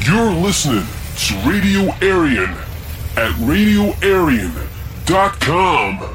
You're listening to Radio Aryan at radioaryan.com.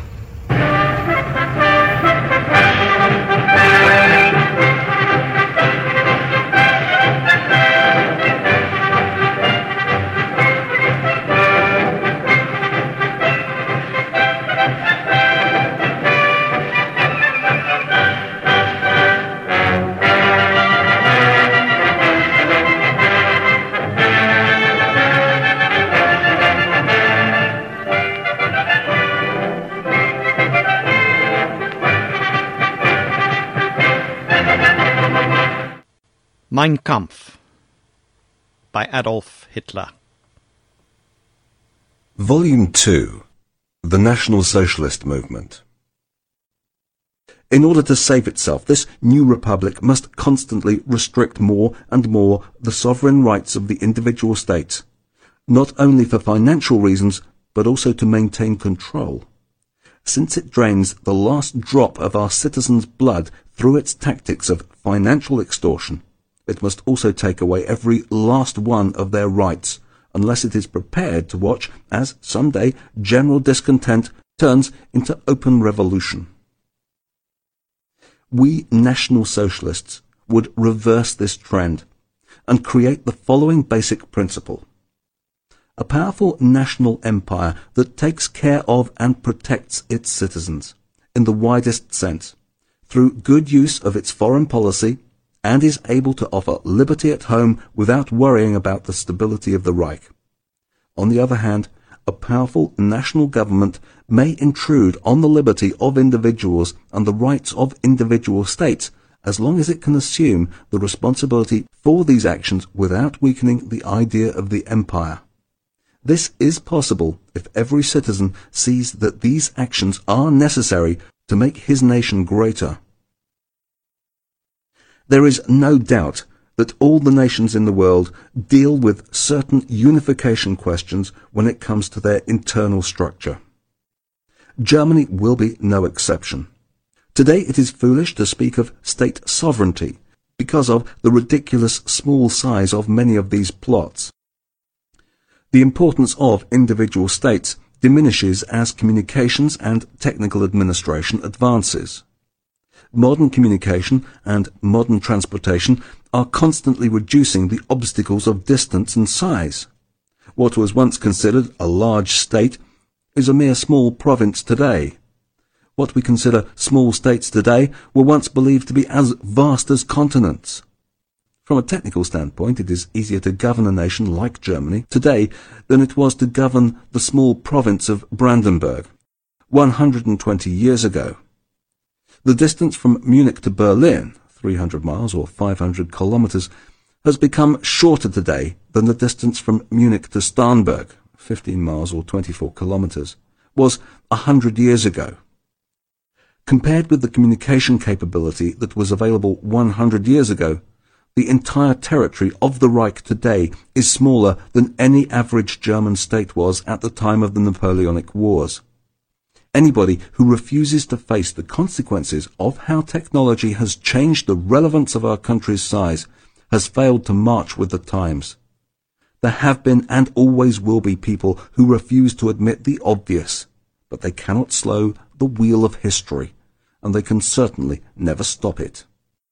Mein Kampf by Adolf Hitler. Volume 2. The National Socialist Movement. In order to save itself, this new republic must constantly restrict more and more the sovereign rights of the individual states, not only for financial reasons, but also to maintain control. Since it drains the last drop of our citizens' blood through its tactics of financial extortion, it must also take away every last one of their rights, unless it is prepared to watch as someday general discontent turns into open revolution. We National Socialists would reverse this trend and create the following basic principle. A powerful national empire that takes care of and protects its citizens, in the widest sense, through good use of its foreign policy, and is able to offer liberty at home without worrying about the stability of the Reich. On the other hand, a powerful national government may intrude on the liberty of individuals and the rights of individual states, as long as it can assume the responsibility for these actions without weakening the idea of the empire. This is possible if every citizen sees that these actions are necessary to make his nation greater. There is no doubt that all the nations in the world deal with certain unification questions when it comes to their internal structure. Germany will be no exception. Today it is foolish to speak of state sovereignty because of the ridiculous small size of many of these plots. The importance of individual states diminishes as communications and technical administration advances. Modern communication and modern transportation are constantly reducing the obstacles of distance and size. What was once considered a large state is a mere small province today. What we consider small states today were once believed to be as vast as continents. From a technical standpoint, it is easier to govern a nation like Germany today than it was to govern the small province of Brandenburg 120 years ago. The distance from Munich to Berlin, 300 miles or 500 kilometers, has become shorter today than the distance from Munich to Starnberg, 15 miles or 24 kilometers, was 100 years ago. Compared with the communication capability that was available 100 years ago, the entire territory of the Reich today is smaller than any average German state was at the time of the Napoleonic Wars. Anybody who refuses to face the consequences of how technology has changed the relevance of our country's size has failed to march with the times. There have been and always will be people who refuse to admit the obvious, but they cannot slow the wheel of history, and they can certainly never stop it.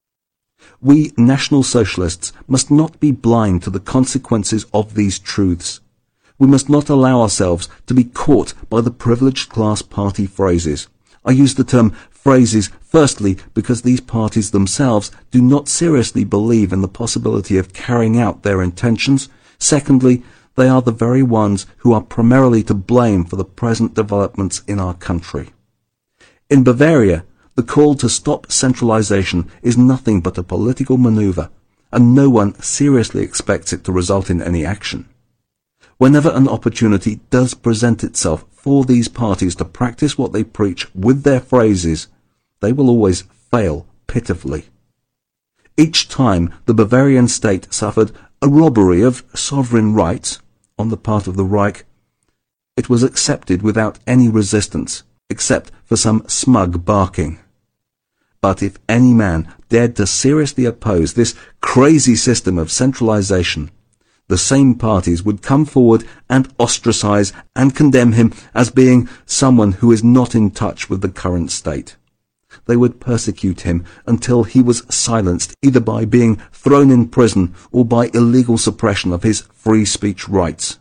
We National Socialists must not be blind to the consequences of these truths. We must not allow ourselves to be caught by the privileged class party phrases. I use the term phrases firstly because these parties themselves do not seriously believe in the possibility of carrying out their intentions. Secondly, they are the very ones who are primarily to blame for the present developments in our country. In Bavaria, the call to stop centralization is nothing but a political maneuver, and no one seriously expects it to result in any action. Whenever an opportunity does present itself for these parties to practice what they preach with their phrases, they will always fail pitifully. Each time the Bavarian state suffered a robbery of sovereign rights on the part of the Reich, it was accepted without any resistance, except for some smug barking. But if any man dared to seriously oppose this crazy system of centralization, the same parties would come forward and ostracize and condemn him as being someone who is not in touch with the current state. They would persecute him until he was silenced, either by being thrown in prison or by illegal suppression of his free speech rights.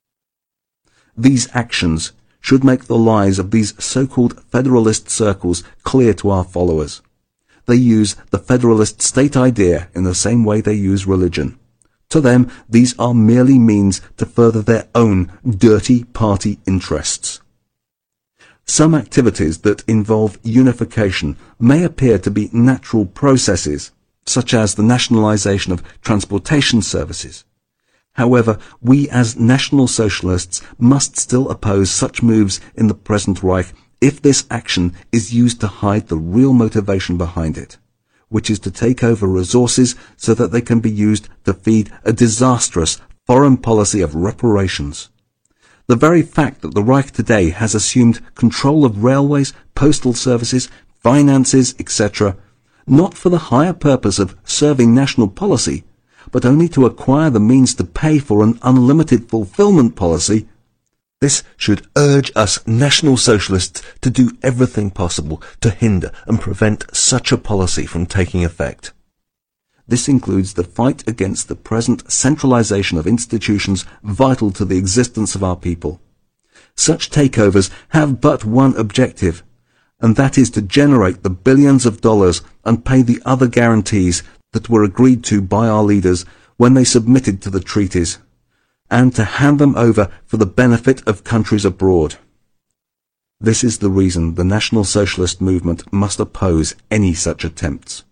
These actions should make the lies of these so-called federalist circles clear to our followers. They use the federalist state idea in the same way they use religion. To them, these are merely means to further their own dirty party interests. Some activities that involve unification may appear to be natural processes, such as the nationalization of transportation services. However, we as National Socialists must still oppose such moves in the present Reich if this action is used to hide the real motivation behind it, which is to take over resources so that they can be used to feed a disastrous foreign policy of reparations. The very fact that the Reich today has assumed control of railways, postal services, finances, etc., not for the higher purpose of serving national policy, but only to acquire the means to pay for an unlimited fulfillment policy, this should urge us National Socialists to do everything possible to hinder and prevent such a policy from taking effect. This includes the fight against the present centralization of institutions vital to the existence of our people. Such takeovers have but one objective, and that is to generate the billions of dollars and pay the other guarantees that were agreed to by our leaders when they submitted to the treaties, and to hand them over for the benefit of countries abroad. This is the reason the National Socialist movement must oppose any such attempts.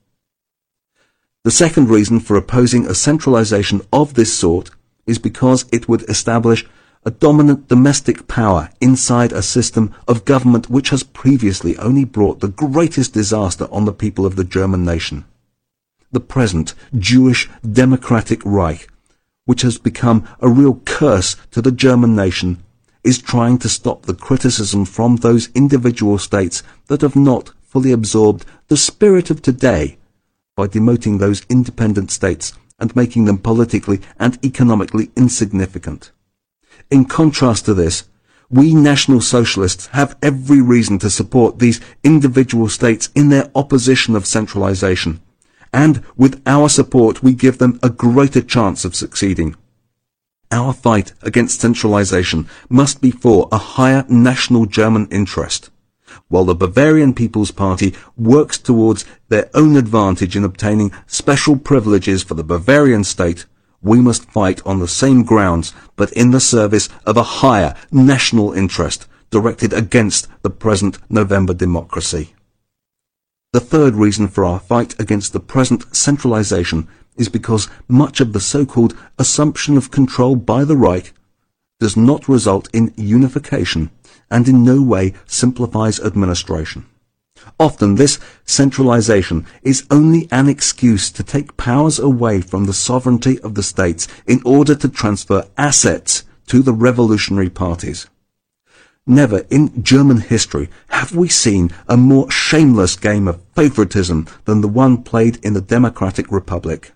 The second reason for opposing a centralization of this sort is because it would establish a dominant domestic power inside a system of government which has previously only brought the greatest disaster on the people of the German nation. The present Jewish Democratic Reich, which has become a real curse to the German nation, is trying to stop the criticism from those individual states that have not fully absorbed the spirit of today by demoting those independent states and making them politically and economically insignificant. In contrast to this, we National Socialists have every reason to support these individual states in their opposition of centralization, and with our support we give them a greater chance of succeeding. Our fight against centralization must be for a higher national German interest. While the Bavarian People's Party works towards their own advantage in obtaining special privileges for the Bavarian state, we must fight on the same grounds, but in the service of a higher national interest directed against the present November democracy. The third reason for our fight against the present centralization is because much of the so-called assumption of control by the Reich does not result in unification and in no way simplifies administration. Often this centralization is only an excuse to take powers away from the sovereignty of the states in order to transfer assets to the revolutionary parties. Never in German history have we seen a more shameless game of favoritism than the one played in the Democratic Republic.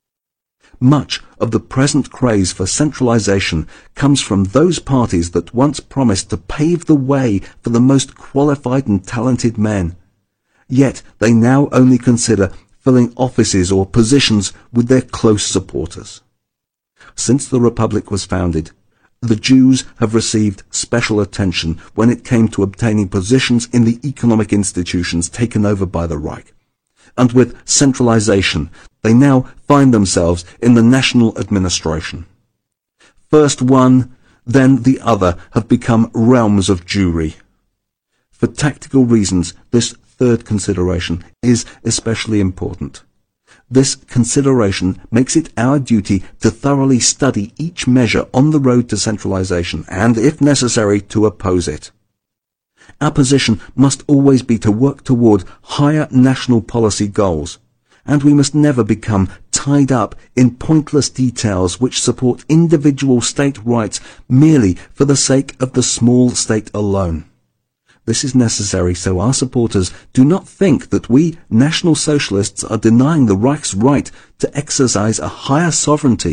Much of the present craze for centralization comes from those parties that once promised to pave the way for the most qualified and talented men. Yet they now only consider filling offices or positions with their close supporters. Since the Republic was founded, the Jews have received special attention when it came to obtaining positions in the economic institutions taken over by the Reich. And with centralization, they now find themselves in the national administration. First one, then the other have become realms of Jewry. For tactical reasons, this third consideration is especially important. This consideration makes it our duty to thoroughly study each measure on the road to centralization and, if necessary, to oppose it. Our position must always be to work toward higher national policy goals, and we must never become tied up in pointless details which support individual state rights merely for the sake of the small state alone. This is necessary so our supporters do not think that we National Socialists are denying the Reich's right to exercise a higher sovereignty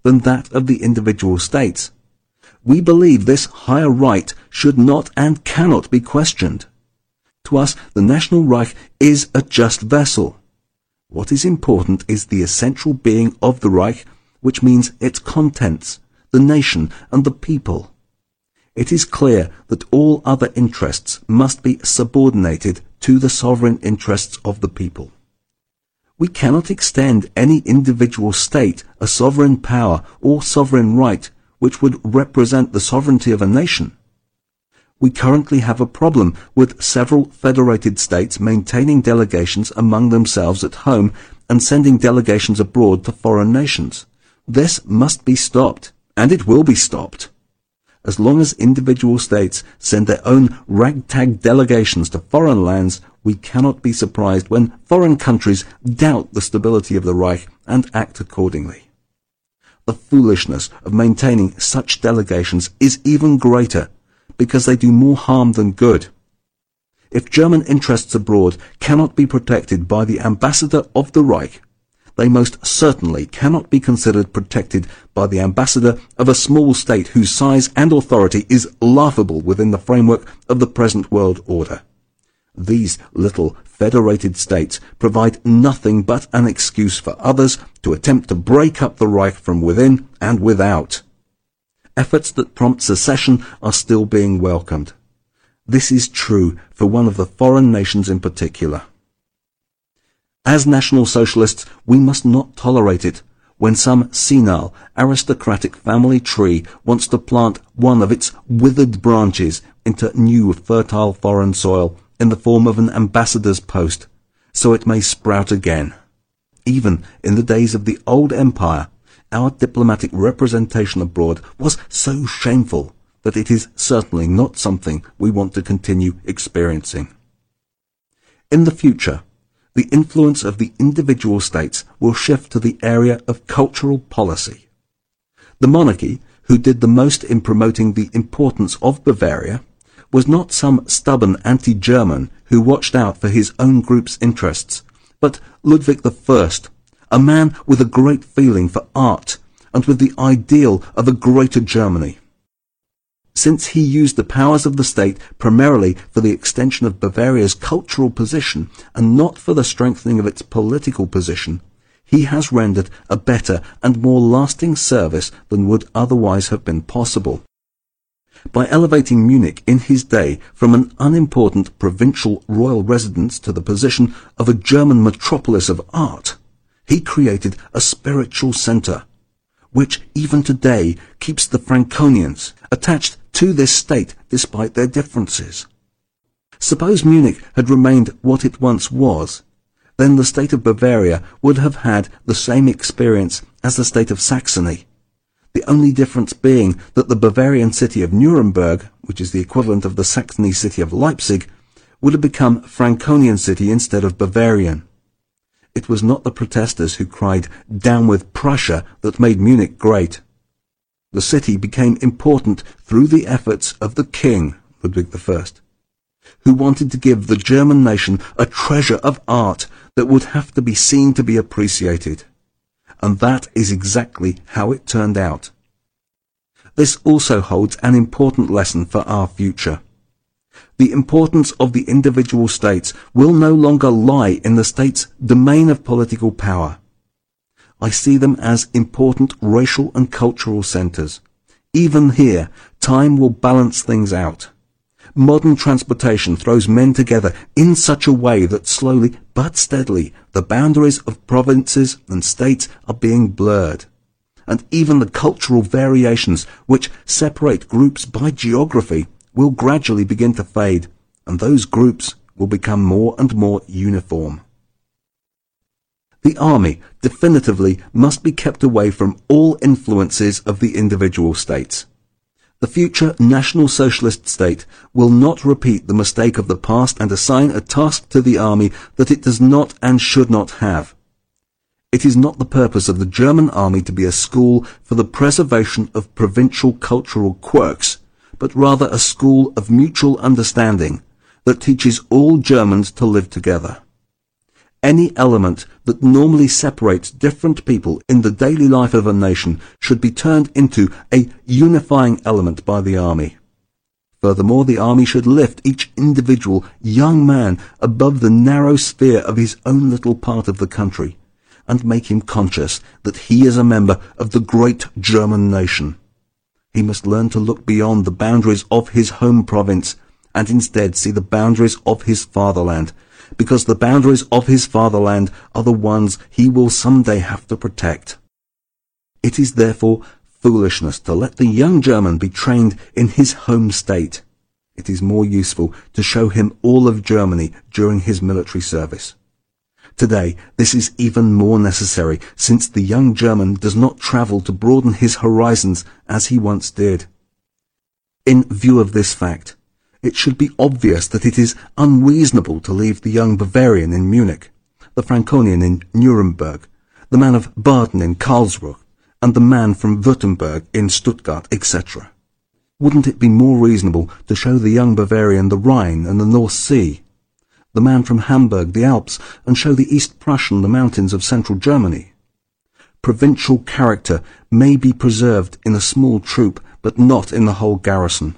than that of the individual states. We believe this higher right should not and cannot be questioned. To us, the National Reich is a just vessel. What is important is the essential being of the Reich, which means its contents, the nation and the people. It is clear that all other interests must be subordinated to the sovereign interests of the people. We cannot extend any individual state a sovereign power or sovereign right which would represent the sovereignty of a nation. We currently have a problem with several federated states maintaining delegations among themselves at home and sending delegations abroad to foreign nations. This must be stopped, and it will be stopped. As long as individual states send their own ragtag delegations to foreign lands, we cannot be surprised when foreign countries doubt the stability of the Reich and act accordingly. The foolishness of maintaining such delegations is even greater, because they do more harm than good. If German interests abroad cannot be protected by the ambassador of the Reich, they most certainly cannot be considered protected by the ambassador of a small state whose size and authority is laughable within the framework of the present world order. These little federated states provide nothing but an excuse for others to attempt to break up the Reich from within and without. Efforts that prompt secession are still being welcomed. This is true for one of the foreign nations in particular. As National Socialists, we must not tolerate it when some senile, aristocratic family tree wants to plant one of its withered branches into new, fertile foreign soil in the form of an ambassador's post, so it may sprout again. Even in the days of the old empire, our diplomatic representation abroad was so shameful that it is certainly not something we want to continue experiencing. In the future, the influence of the individual states will shift to the area of cultural policy. The monarchy, who did the most in promoting the importance of Bavaria, was not some stubborn anti-German who watched out for his own group's interests, but Ludwig I, a man with a great feeling for art and with the ideal of a greater Germany. Since he used the powers of the state primarily for the extension of Bavaria's cultural position and not for the strengthening of its political position, he has rendered a better and more lasting service than would otherwise have been possible. By elevating Munich in his day from an unimportant provincial royal residence to the position of a German metropolis of art, he created a spiritual centre, which even today keeps the Franconians attached to this state despite their differences. Suppose Munich had remained what it once was, then the state of Bavaria would have had the same experience as the state of Saxony, the only difference being that the Bavarian city of Nuremberg, which is the equivalent of the Saxony city of Leipzig, would have become Franconian city instead of Bavarian. It was not the protesters who cried, "Down with Prussia," that made Munich great. The city became important through the efforts of the king, Ludwig I, who wanted to give the German nation a treasure of art that would have to be seen to be appreciated. And that is exactly how it turned out. This also holds an important lesson for our future. The importance of the individual states will no longer lie in the state's domain of political power. I see them as important racial and cultural centres. Even here, time will balance things out. Modern transportation throws men together in such a way that slowly but steadily the boundaries of provinces and states are being blurred. And even the cultural variations which separate groups by geography will gradually begin to fade, and those groups will become more and more uniform. The army definitively must be kept away from all influences of the individual states. The future National Socialist state will not repeat the mistake of the past and assign a task to the army that it does not and should not have. It is not the purpose of the German army to be a school for the preservation of provincial cultural quirks, but rather a school of mutual understanding that teaches all Germans to live together. Any element that normally separates different people in the daily life of a nation should be turned into a unifying element by the army. Furthermore, the army should lift each individual young man above the narrow sphere of his own little part of the country, and make him conscious that he is a member of the great German nation. He must learn to look beyond the boundaries of his home province, and instead see the boundaries of his fatherland, because the boundaries of his fatherland are the ones he will someday have to protect. It is therefore foolishness to let the young German be trained in his home state. It is more useful to show him all of Germany during his military service. Today, this is even more necessary, since the young German does not travel to broaden his horizons as he once did. In view of this fact, it should be obvious that it is unreasonable to leave the young Bavarian in Munich, the Franconian in Nuremberg, the man of Baden in Karlsruhe, and the man from Württemberg in Stuttgart, etc. Wouldn't it be more reasonable to show the young Bavarian the Rhine and the North Sea, the man from Hamburg the Alps, and show the East Prussian the mountains of central Germany? Provincial character may be preserved in a small troop, but not in the whole garrison.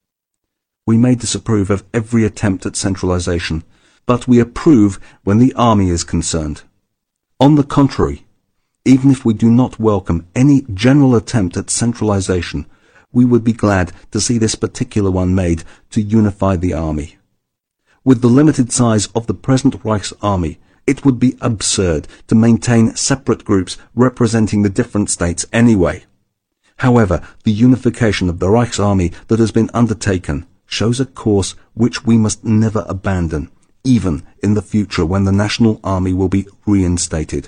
We may disapprove of every attempt at centralization, but we approve when the army is concerned. On the contrary, even if we do not welcome any general attempt at centralization, we would be glad to see this particular one made to unify the army. With the limited size of the present Reichsarmy, it would be absurd to maintain separate groups representing the different states anyway. However, the unification of the Reichsarmy that has been undertaken shows a course which we must never abandon, even in the future when the national army will be reinstated.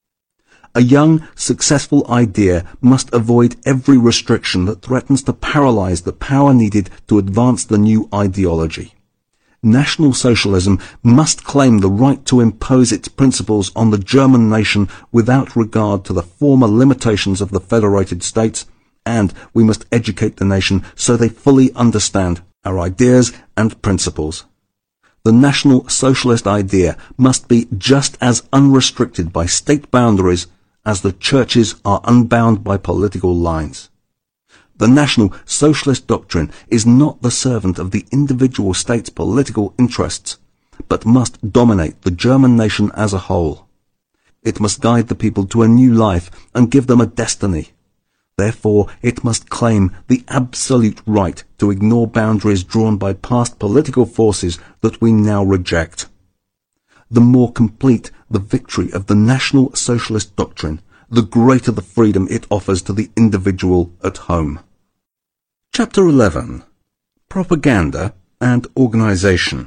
A young, successful idea must avoid every restriction that threatens to paralyze the power needed to advance the new ideology. National Socialism must claim the right to impose its principles on the German nation without regard to the former limitations of the federated states, and we must educate the nation so they fully understand our ideas and principles. The National Socialist idea must be just as unrestricted by state boundaries as the churches are unbound by political lines. The National Socialist doctrine is not the servant of the individual state's political interests, but must dominate the German nation as a whole. It must guide the people to a new life and give them a destiny. Therefore, it must claim the absolute right to ignore boundaries drawn by past political forces that we now reject. The more complete the victory of the National Socialist doctrine, the greater the freedom it offers to the individual at home. Chapter 11. Propaganda and Organization.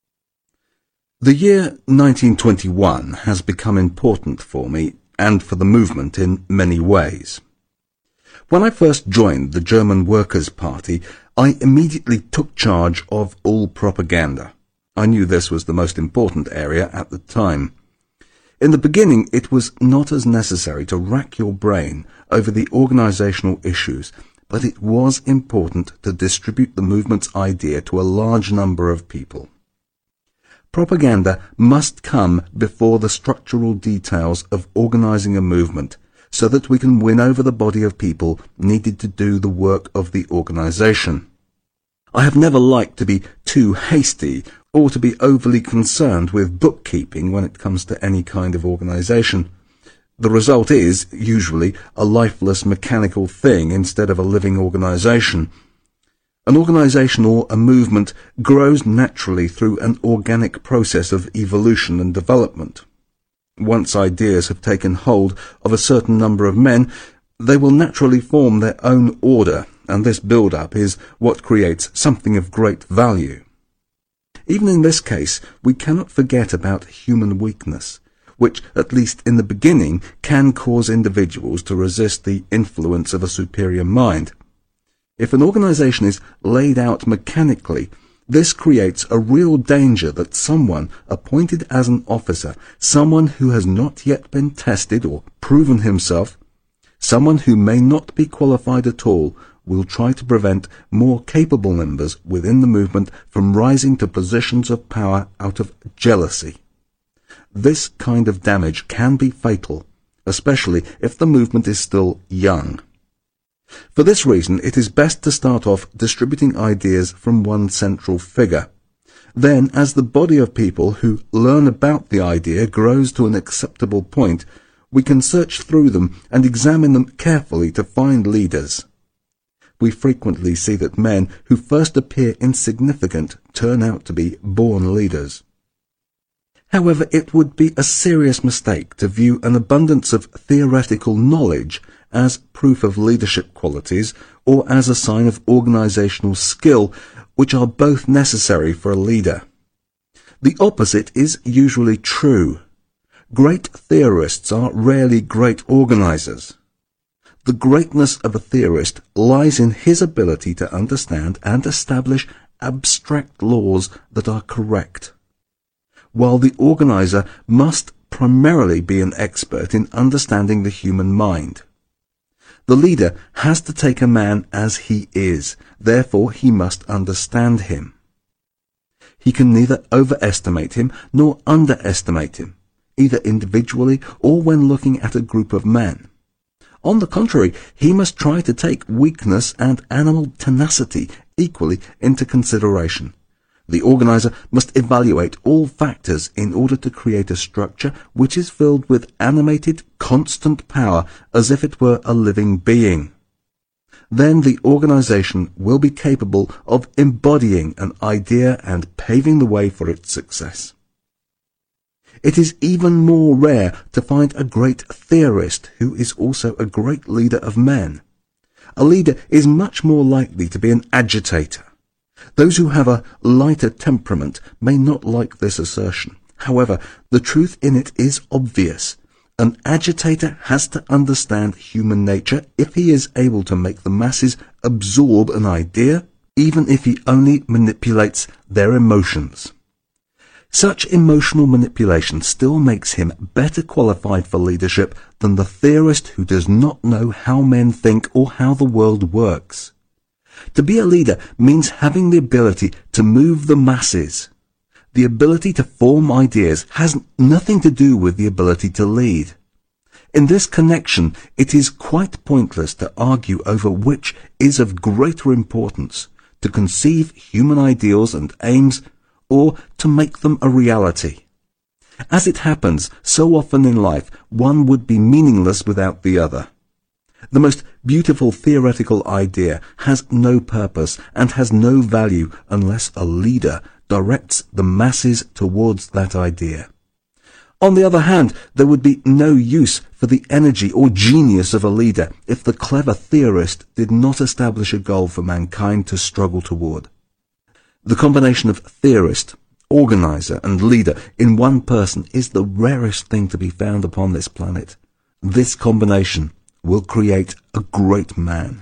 The year 1921 has become important for me and for the movement in many ways. When I first joined the German Workers' Party, I immediately took charge of all propaganda. I knew this was the most important area at the time. In the beginning, it was not as necessary to rack your brain over the organizational issues, but it was important to distribute the movement's idea to a large number of people. Propaganda must come before the structural details of organizing a movement, so that we can win over the body of people needed to do the work of the organization. I have never liked to be too hasty or to be overly concerned with bookkeeping when it comes to any kind of organization. The result is, usually, a lifeless mechanical thing instead of a living organization. An organization or a movement grows naturally through an organic process of evolution and development. Once ideas have taken hold of a certain number of men, they will naturally form their own order, and this build-up is what creates something of great value. Even in this case, we cannot forget about human weakness, which, at least in the beginning, can cause individuals to resist the influence of a superior mind. If an organization is laid out mechanically, this creates a real danger that someone appointed as an officer, someone who has not yet been tested or proven himself, someone who may not be qualified at all, will try to prevent more capable members within the movement from rising to positions of power out of jealousy. this kind of damage can be fatal, especially if the movement is still young. For this reason, it is best to start off distributing ideas from one central figure. Then, as the body of people who learn about the idea grows to an acceptable point, we can search through them and examine them carefully to find leaders. We frequently see that men who first appear insignificant turn out to be born leaders. However, it would be a serious mistake to view an abundance of theoretical knowledge as proof of leadership qualities or as a sign of organizational skill, which are both necessary for a leader. The opposite is usually true. Great theorists are rarely great organizers. The greatness of a theorist lies in his ability to understand and establish abstract laws that are correct, while the organizer must primarily be an expert in understanding the human mind. The leader has to take a man as he is, therefore he must understand him. He can neither overestimate him nor underestimate him, either individually or when looking at a group of men. On the contrary, he must try to take weakness and animal tenacity equally into consideration. The organizer must evaluate all factors in order to create a structure which is filled with animated, constant power as if it were a living being. Then the organization will be capable of embodying an idea and paving the way for its success. It is even more rare to find a great theorist who is also a great leader of men. A leader is much more likely to be an agitator. Those who have a lighter temperament may not like this assertion. However, the truth in it is obvious. An agitator has to understand human nature if he is able to make the masses absorb an idea, even if he only manipulates their emotions. Such emotional manipulation still makes him better qualified for leadership than the theorist who does not know how men think or how the world works. To be a leader means having the ability to move the masses. The ability to form ideas has nothing to do with the ability to lead. In this connection, it is quite pointless to argue over which is of greater importance, to conceive human ideals and aims, or to make them a reality. As it happens so often in life, one would be meaningless without the other. The most beautiful theoretical idea has no purpose and has no value unless a leader directs the masses towards that idea. On the other hand, there would be no use for the energy or genius of a leader if the clever theorist did not establish a goal for mankind to struggle toward. The combination of theorist, organizer, and leader in one person is the rarest thing to be found upon this planet. This combination will create a great man.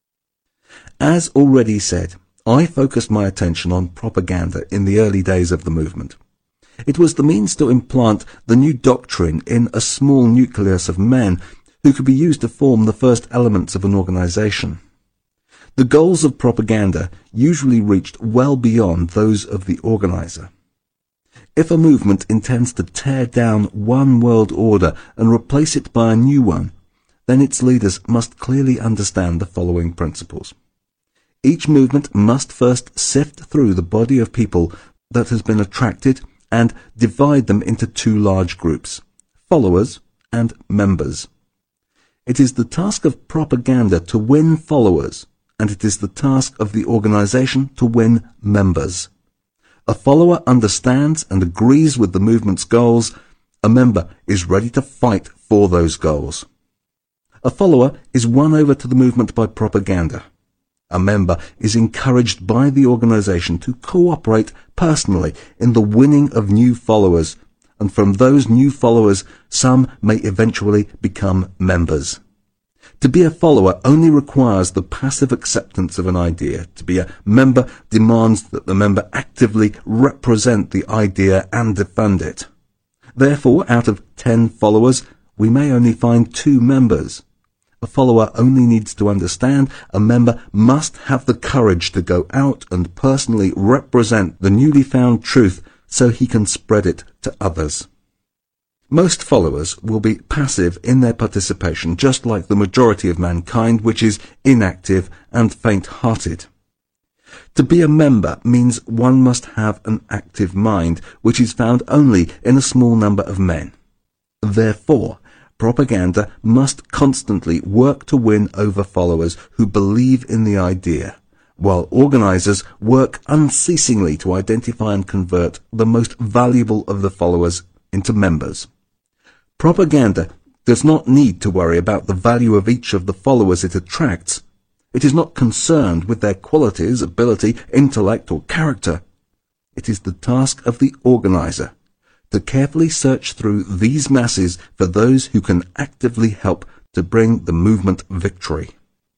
As already said, I focused my attention on propaganda in the early days of the movement. It was the means to implant the new doctrine in a small nucleus of men who could be used to form the first elements of an organization. The goals of propaganda usually reached well beyond those of the organizer. If a movement intends to tear down one world order and replace it by a new one, then its leaders must clearly understand the following principles. Each movement must first sift through the body of people that has been attracted and divide them into two large groups, followers and members. It is the task of propaganda to win followers, and it is the task of the organization to win members. A follower understands and agrees with the movement's goals. A member is ready to fight for those goals. A follower is won over to the movement by propaganda. A member is encouraged by the organization to cooperate personally in the winning of new followers, and from those new followers, some may eventually become members. To be a follower only requires the passive acceptance of an idea. To be a member demands that the member actively represent the idea and defend it. Therefore, out of 10 followers, we may only find 2 members. A follower only needs to understand a member must have the courage to go out and personally represent the newly found truth so he can spread it to others. Most followers will be passive in their participation, just like the majority of mankind, which is inactive and faint-hearted. To be a member means one must have an active mind, which is found only in a small number of men. Therefore, propaganda must constantly work to win over followers who believe in the idea, while organizers work unceasingly to identify and convert the most valuable of the followers into members. Propaganda does not need to worry about the value of each of the followers it attracts. It is not concerned with their qualities, ability, intellect, or character. It is the task of the organizer to carefully search through these masses for those who can actively help to bring the movement victory.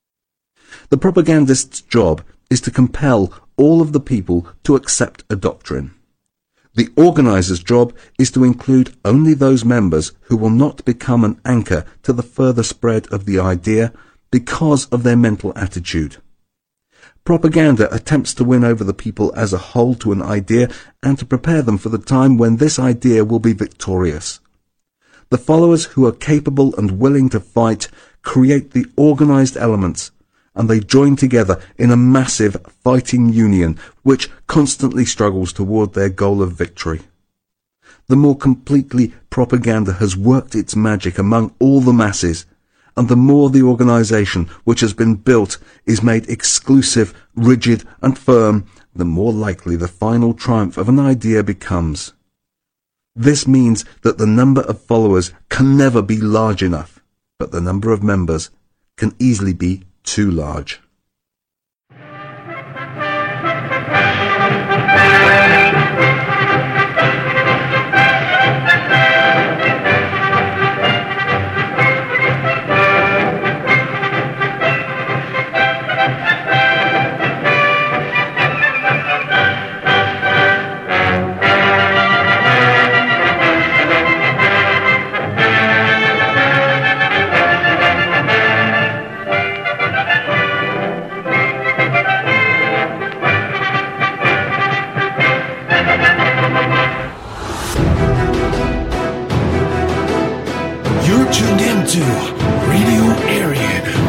The propagandist's job is to compel all of the people to accept a doctrine. The organizer's job is to include only those members who will not become an anchor to the further spread of the idea because of their mental attitude. Propaganda attempts to win over the people as a whole to an idea and to prepare them for the time when this idea will be victorious. The followers who are capable and willing to fight create the organized elements, and they join together in a massive fighting union which constantly struggles toward their goal of victory. The more completely propaganda has worked its magic among all the masses, and the more the organization which has been built is made exclusive, rigid, and firm, the more likely the final triumph of an idea becomes. This means that the number of followers can never be large enough, but the number of members can easily be too large. You're tuned into Radio Aryan.